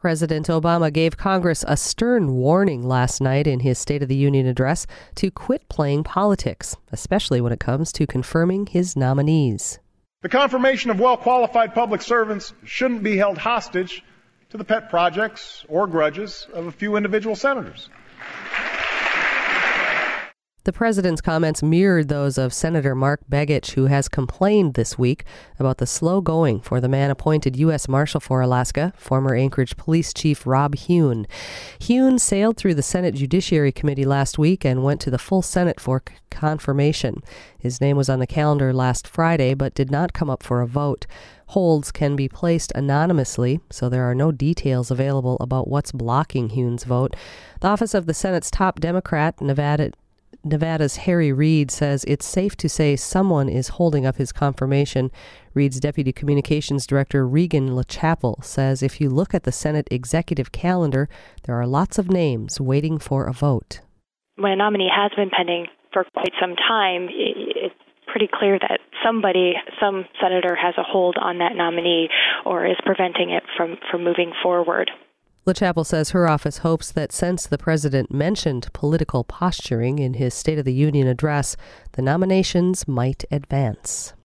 President Obama gave Congress a stern warning last night in his State of the Union address to quit playing politics, especially when it comes to confirming his nominees. The confirmation of well-qualified public servants shouldn't be held hostage to the pet projects or grudges of a few individual senators. The president's comments mirrored those of Senator Mark Begich, who has complained this week about the slow going for the man appointed U.S. Marshal for Alaska, former Anchorage Police Chief Rob Hune. Hune sailed through the Senate Judiciary Committee last week and went to the full Senate for confirmation. His name was on the calendar last Friday, but did not come up for a vote. Holds can be placed anonymously, so there are no details available about what's blocking Hune's vote. The office of the Senate's top Democrat, Nevada's Harry Reid, says it's safe to say someone is holding up his confirmation. Reid's Deputy Communications Director Regan LaChapelle says if you look at the Senate executive calendar, there are lots of names waiting for a vote. When a nominee has been pending for quite some time, it's pretty clear that some senator has a hold on that nominee or is preventing it from moving forward. LaChapelle says her office hopes that since the president mentioned political posturing in his State of the Union address, the nominations might advance.